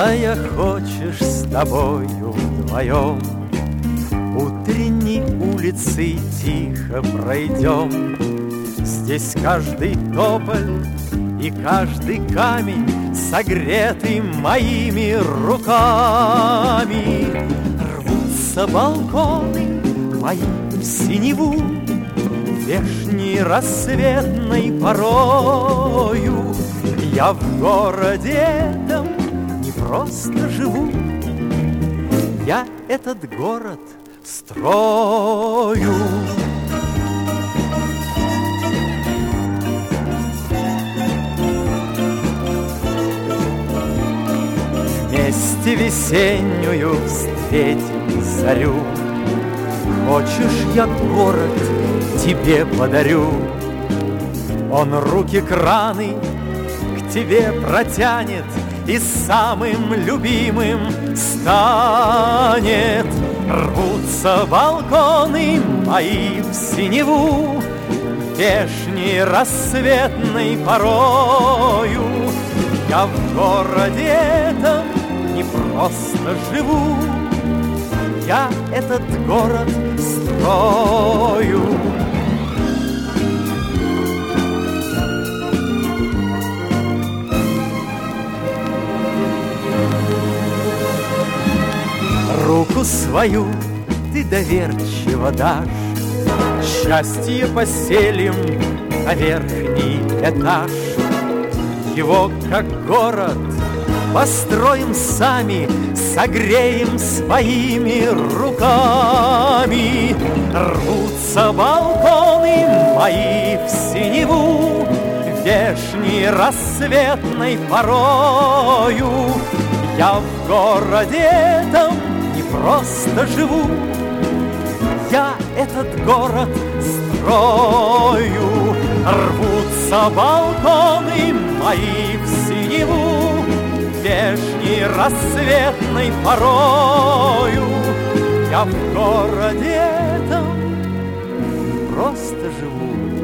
Милая, хочешь с тобою вдвоем утренней улицей тихо пройдем? Здесь каждый тополь и каждый камень согреты моими руками. Рвутся балконы мои в синеву вешней рассветной порою. Я в городе этом не просто живу, я этот город строю. Вместе весеннюю встретим зарю. Хочешь, я город тебе подарю? Он руки краны к тебе протянет и самым любимым станет. Рвутся балконы мои в синеву вешней рассветной порою. Я в городе этом не просто живу, я этот город строю. Руку свою ты доверчиво дашь, счастье поселим на верхний этаж. Его, как город, построим сами, согреем своими руками. Рвутся балконы мои в синеву вешней рассветной порою. Я в городе этом не просто живу, я этот город строю. Рвутся балконы мои в синеву вешней рассветной порою. Я в городе этом не просто живу,